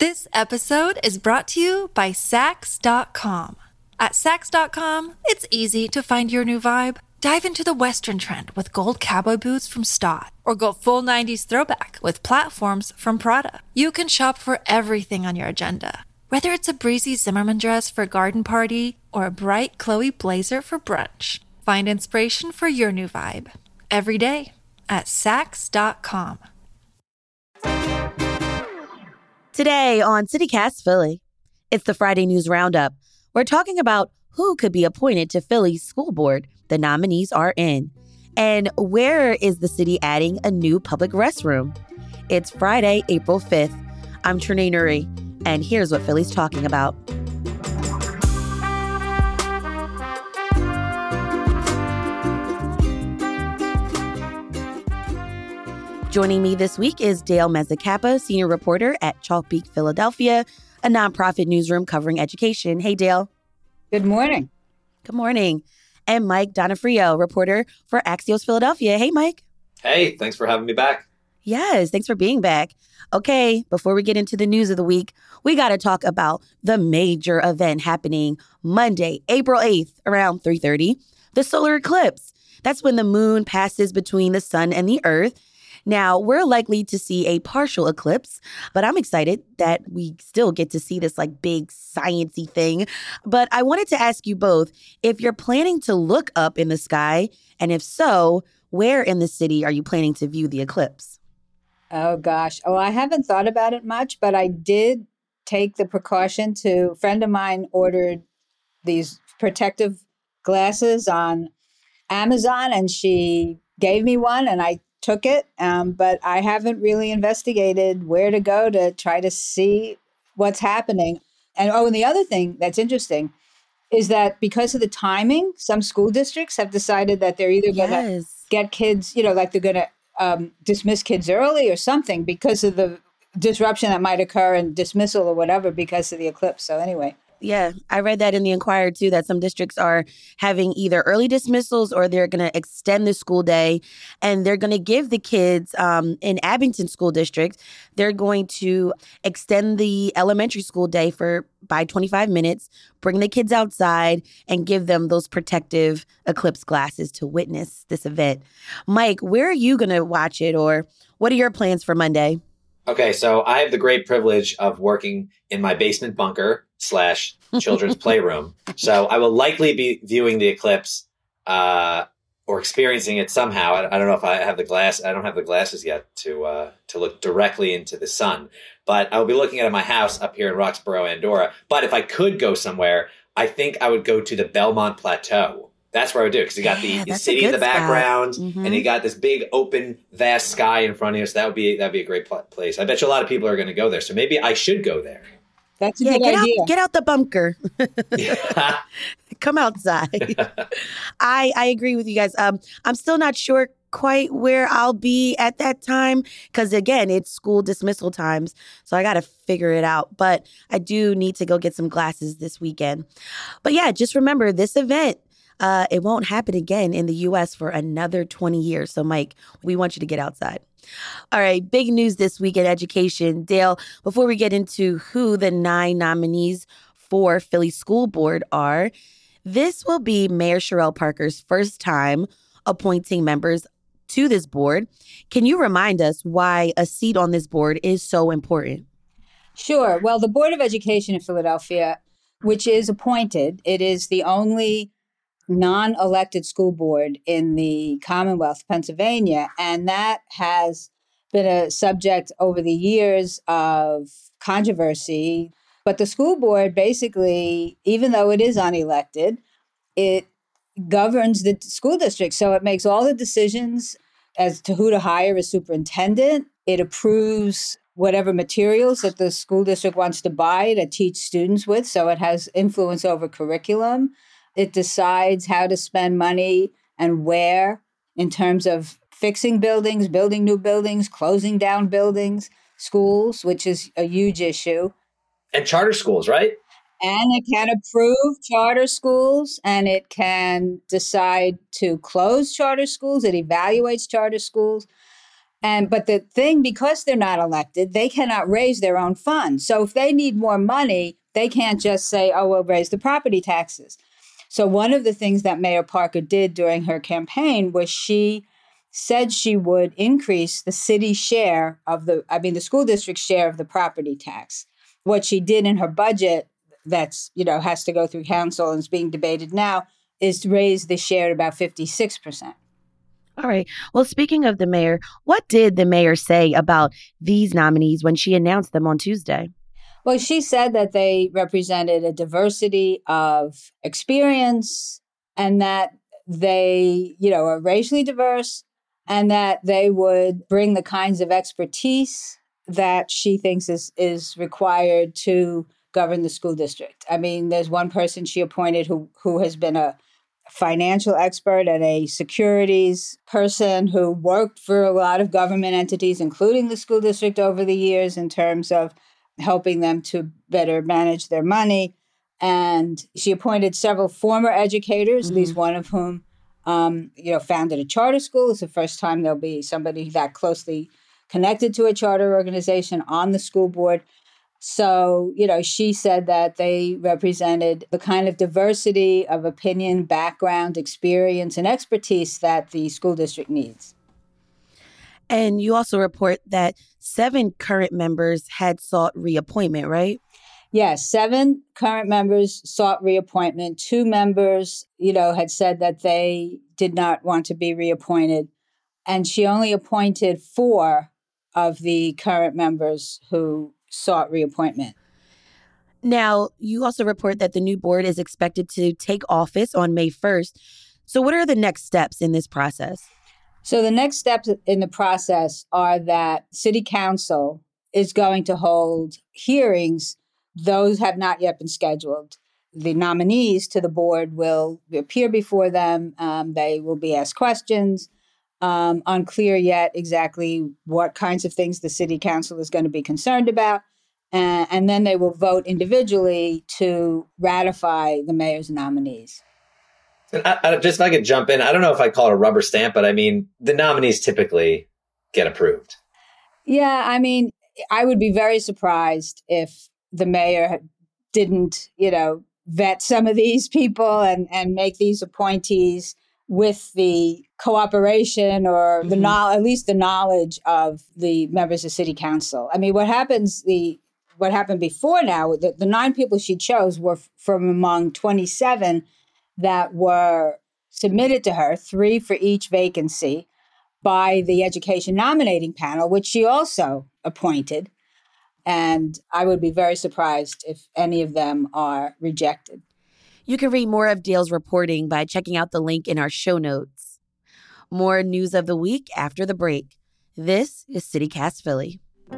This episode is brought to you by Sax.com. At Sax.com, it's easy to find your new vibe. Dive into the Western trend with gold cowboy boots from Stott, or go full 90s throwback with platforms from Prada. You can shop for everything on your agenda, whether it's a breezy Zimmermann dress for a garden party or a bright Chloe blazer for brunch. Find inspiration for your new vibe every day at Sax.com. Today on CityCast Philly, it's the Friday News Roundup. We're talking about who could be appointed to Philly's school board. The nominees are in. And where is the city adding a new public restroom? It's Friday, April 5th. I'm Trinae Nuri, and here's what Philly's talking about. Joining me this week is Dale Mezzacappa, senior reporter at Chalk Beat Philadelphia, a nonprofit newsroom covering education. Hey, Dale. Good morning. Good morning. And Mike Donofrio, reporter for Axios Philadelphia. Hey, Mike. Hey, thanks for having me back. Yes, thanks for being back. Okay, before we get into the news of the week, we got to talk about the major event happening Monday, April 8th, around 3:30, the solar eclipse. That's when the moon passes between the sun and the earth. Now, we're likely to see a partial eclipse, but I'm excited that we still get to see this like big science-y thing. But I wanted to ask you both if you're planning to look up in the sky, and if so, where in the city are you planning to view the eclipse? Oh, gosh. Oh, I haven't thought about it much, but I did take the precaution a friend of mine ordered these protective glasses on Amazon, and she gave me one, and I took it, but I haven't really investigated where to go to try to see what's happening. And the other thing that's interesting is that because of the timing, some school districts have decided that they're either going to get kids, like they're going to dismiss kids early or something because of the disruption that might occur and dismissal or whatever because of the eclipse. So anyway. Yeah, I read that in the Inquirer, too, that some districts are having either early dismissals or they're going to extend the school day. And they're going to give the kids in Abington School District, they're going to extend the elementary school day by 25 minutes, bring the kids outside and give them those protective eclipse glasses to witness this event. Mike, where are you going to watch it, or what are your plans for Monday? Okay, so I have the great privilege of working in my basement bunker / children's playroom. So I will likely be viewing the eclipse or experiencing it somehow. I don't know if I have the glass. I don't have the glasses yet to look directly into the sun. But I'll be looking at my house up here in Roxborough, Andorra. But if I could go somewhere, I think I would go to the Belmont Plateau. That's where I would do it, because you got the city in the background, and you got this big, open, vast sky in front of you. So that'd be a great place. I bet you a lot of people are going to go there. So maybe I should go there. That's a good idea. Get out the bunker. Come outside. I agree with you guys. I'm still not sure quite where I'll be at that time, because again, it's school dismissal times. So I got to figure it out. But I do need to go get some glasses this weekend. But yeah, just remember this event. It won't happen again in the U.S. for another 20 years. So, Mike, we want you to get outside. All right, big news this week in education. Dale, before we get into who the 9 nominees for Philly School Board are, this will be Mayor Cherelle Parker's first time appointing members to this board. Can you remind us why a seat on this board is so important? Sure. Well, the Board of Education in Philadelphia, which is appointed, it is the only non-elected school board in the Commonwealth of Pennsylvania. And that has been a subject over the years of controversy. But the school board basically, even though it is unelected, it governs the school district. So it makes all the decisions as to who to hire as superintendent. It approves whatever materials that the school district wants to buy to teach students with. So it has influence over curriculum. It decides how to spend money and where in terms of fixing buildings, building new buildings, closing down buildings, schools, which is a huge issue. And charter schools, right? And it can approve charter schools, and it can decide to close charter schools. It evaluates charter schools. But the thing, because they're not elected, they cannot raise their own funds. So if they need more money, they can't just say, oh, we'll raise the property taxes. So one of the things that Mayor Parker did during her campaign was she said she would increase the city share of the school district share of the property tax. What she did in her budget that's, has to go through council and is being debated now is to raise the share to about 56%. All right. Well, speaking of the mayor, what did the mayor say about these nominees when she announced them on Tuesday? Well, she said that they represented a diversity of experience and that they, are racially diverse and that they would bring the kinds of expertise that she thinks is required to govern the school district. I mean, there's one person she appointed who has been a financial expert and a securities person who worked for a lot of government entities, including the school district over the years in terms of helping them to better manage their money. And she appointed several former educators, at least one of whom, founded a charter school. It's the first time there'll be somebody that closely connected to a charter organization on the school board. So, she said that they represented the kind of diversity of opinion, background, experience, and expertise that the school district needs. And you also report that 7 current members had sought reappointment, right? Yes, 7 current members sought reappointment. 2 members, had said that they did not want to be reappointed. And she only appointed 4 of the current members who sought reappointment. Now, you also report that the new board is expected to take office on May 1st. So what are the next steps in this process? So the next steps in the process are that City Council is going to hold hearings. Those have not yet been scheduled. The nominees to the board will appear before them. They will be asked questions. Unclear yet exactly what kinds of things the City Council is going to be concerned about. And then they will vote individually to ratify the mayor's nominees. Just if I could jump in, I don't know if I call it a rubber stamp, but I mean, the nominees typically get approved. Yeah, I mean, I would be very surprised if the mayor didn't, vet some of these people and make these appointees with the cooperation or at least the knowledge of the members of City Council. I mean, what happened before now, the 9 people she chose were from among 27 that were submitted to her, 3 for each vacancy, by the Education Nominating Panel, which she also appointed. And I would be very surprised if any of them are rejected. You can read more of Dale's reporting by checking out the link in our show notes. More news of the week after the break. This is CityCast Philly.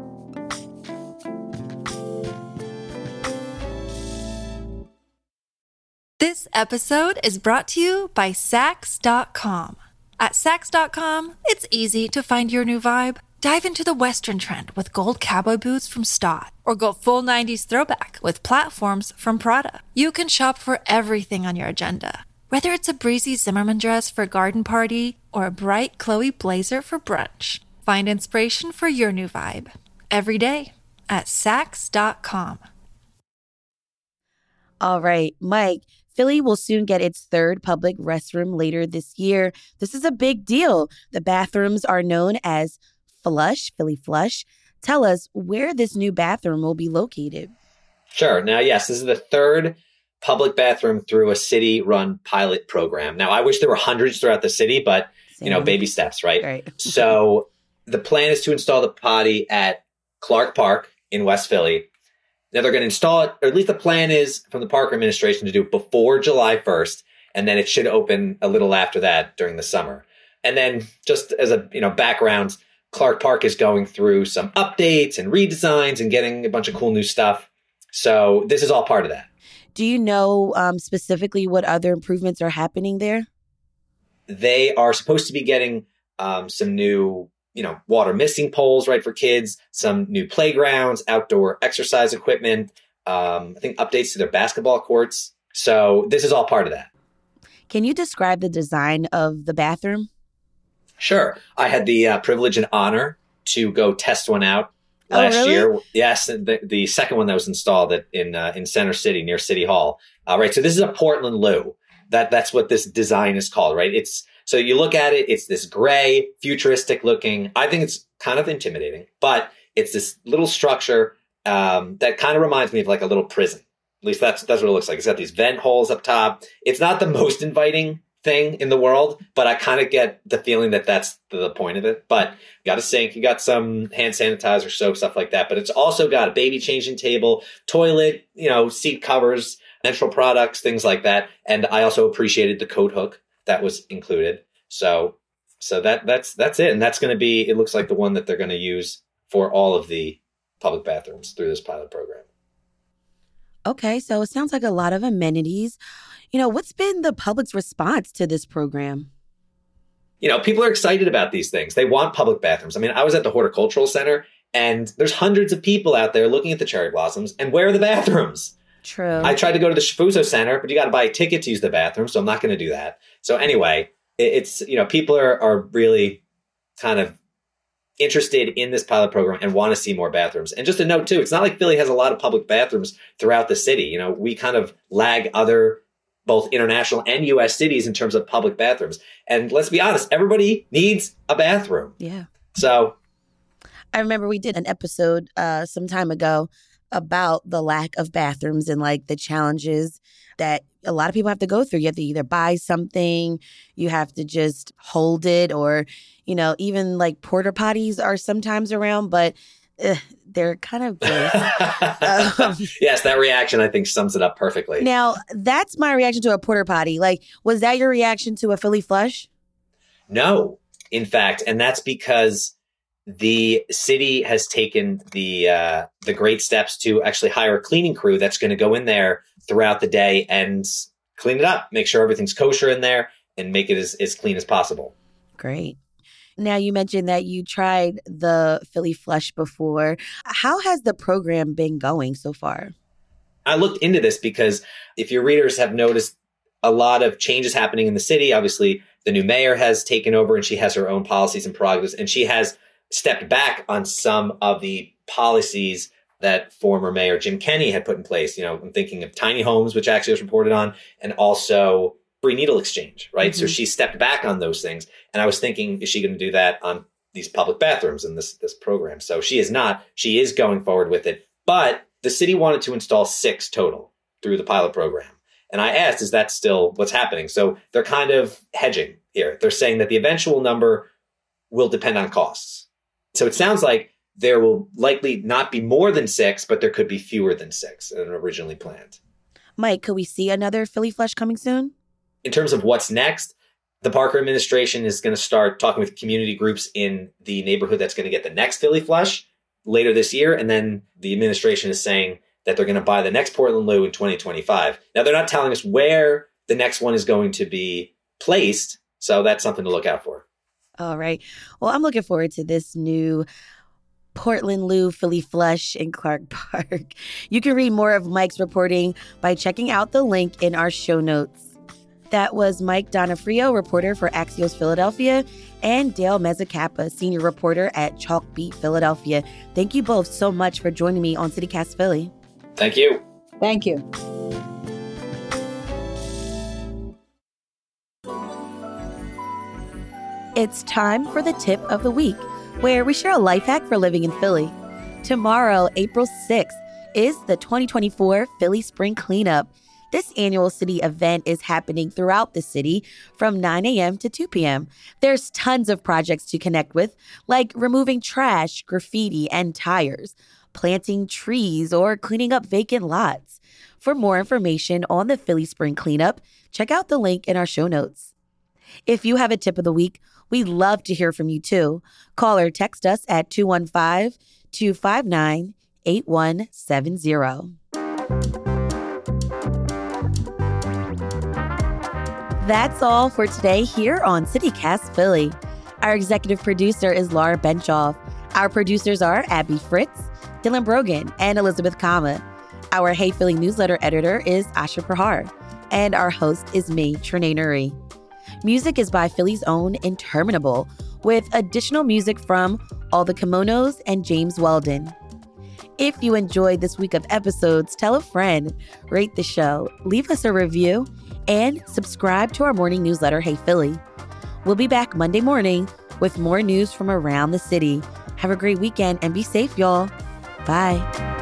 This episode is brought to you by Saks.com. At Saks.com, it's easy to find your new vibe. Dive into the Western trend with gold cowboy boots from Stott, or go full 90s throwback with platforms from Prada. You can shop for everything on your agenda, whether it's a breezy Zimmermann dress for a garden party or a bright Chloe blazer for brunch. Find inspiration for your new vibe every day at Saks.com. All right, Mike. Philly will soon get its 3rd public restroom later this year. This is a big deal. The bathrooms are known as Flush, Philly Flush. Tell us where this new bathroom will be located. Sure. Now, yes, this is the 3rd public bathroom through a city-run pilot program. Now, I wish there were hundreds throughout the city, but, baby steps, right? Right. So the plan is to install the potty at Clark Park in West Philly. Now, they're going to install it, or at least the plan is from the Parker administration to do it before July 1st, and then it should open a little after that during the summer. And then just as a background, Clark Park is going through some updates and redesigns and getting a bunch of cool new stuff. So this is all part of that. Do you know specifically what other improvements are happening there? They are supposed to be getting some new water missing poles, right, for kids, some new playgrounds, outdoor exercise equipment, I think updates to their basketball courts. So this is all part of that. Can you describe the design of the bathroom? Sure. I had the privilege and honor to go test one out last year. Yes, the second one that was installed in Center City near City Hall. Right. So this is a Portland Loo. That's what this design is called, right? So you look at it, it's this gray, futuristic looking. I think it's kind of intimidating, but it's this little structure that kind of reminds me of like a little prison. At least that's what it looks like. It's got these vent holes up top. It's not the most inviting thing in the world, but I kind of get the feeling that that's the point of it. But you got a sink, you got some hand sanitizer, soap, stuff like that. But it's also got a baby changing table, toilet, seat covers, menstrual products, things like that. And I also appreciated the coat hook that was included. So that's it. And that's going to be, it looks like the one that they're going to use for all of the public bathrooms through this pilot program. Okay, so it sounds like a lot of amenities. What's been the public's response to this program? People are excited about these things. They want public bathrooms. I mean, I was at the Horticultural Center and there's hundreds of people out there looking at the cherry blossoms. And where are the bathrooms? True. I tried to go to the Schifuso Center, but you got to buy a ticket to use the bathroom. So I'm not going to do that. So anyway, it's, people are really kind of interested in this pilot program and want to see more bathrooms. And just a note too, it's not like Philly has a lot of public bathrooms throughout the city. We kind of lag other both international and U.S. cities in terms of public bathrooms. And let's be honest, everybody needs a bathroom. Yeah. So I remember we did an episode some time ago about the lack of bathrooms and like the challenges that a lot of people have to go through. You have to either buy something, you have to just hold it, or, even like porta potties are sometimes around, but they're kind of gross. Yes, that reaction I think sums it up perfectly. Now, that's my reaction to a porta potty. Like, was that your reaction to a Philly flush? No, in fact, and that's because the city has taken the great steps to actually hire a cleaning crew that's going to go in there throughout the day and clean it up, make sure everything's kosher in there, and make it as clean as possible. Great. Now, you mentioned that you tried the Philly Flush before. How has the program been going so far? I looked into this because if your readers have noticed a lot of changes happening in the city, obviously the new mayor has taken over and she has her own policies and prerogatives, and she has stepped back on some of the policies that former Mayor Jim Kenney had put in place. I'm thinking of tiny homes, which actually was reported on, and also free needle exchange, right? Mm-hmm. So she stepped back on those things. And I was thinking, is she going to do that on these public bathrooms in this program? So she is not. She is going forward with it. But the city wanted to install 6 total through the pilot program. And I asked, is that still what's happening? So they're kind of hedging here. They're saying that the eventual number will depend on costs. So it sounds like there will likely not be more than 6, but there could be fewer than 6 than originally planned. Mike, could we see another Philly Flush coming soon? In terms of what's next, the Parker administration is going to start talking with community groups in the neighborhood that's going to get the next Philly Flush later this year. And then the administration is saying that they're going to buy the next Portland Loo in 2025. Now, they're not telling us where the next one is going to be placed. So that's something to look out for. All right. Well, I'm looking forward to this new Portland Loo Philly Flush in Clark Park. You can read more of Mike's reporting by checking out the link in our show notes. That was Mike Donofrio, reporter for Axios Philadelphia, and Dale Mezzacappa, senior reporter at Chalk Beat Philadelphia. Thank you both so much for joining me on CityCast Philly. Thank you. Thank you. It's time for the tip of the week, where we share a life hack for living in Philly. Tomorrow, April 6th, is the 2024 Philly Spring Cleanup. This annual city event is happening throughout the city from 9 a.m. to 2 p.m. There's tons of projects to connect with, like removing trash, graffiti, and tires, planting trees, or cleaning up vacant lots. For more information on the Philly Spring Cleanup, check out the link in our show notes. If you have a tip of the week, we'd love to hear from you too. Call or text us at 215-259-8170. That's all for today here on CityCast Philly. Our executive producer is Laura Benchoff. Our producers are Abby Fritz, Dylan Brogan, and Elizabeth Kama. Our Hey Philly newsletter editor is Asha Prahar. And our host is me, Trenae Nuri. Music is by Philly's own Interminable. with additional music from All the Kimonos and James Weldon. If you enjoyed this week of episodes, tell a friend, rate the show, leave us a review, and subscribe to our morning newsletter, Hey Philly. We'll be back Monday morning with more news from around the city. Have a great weekend and be safe, y'all. Bye.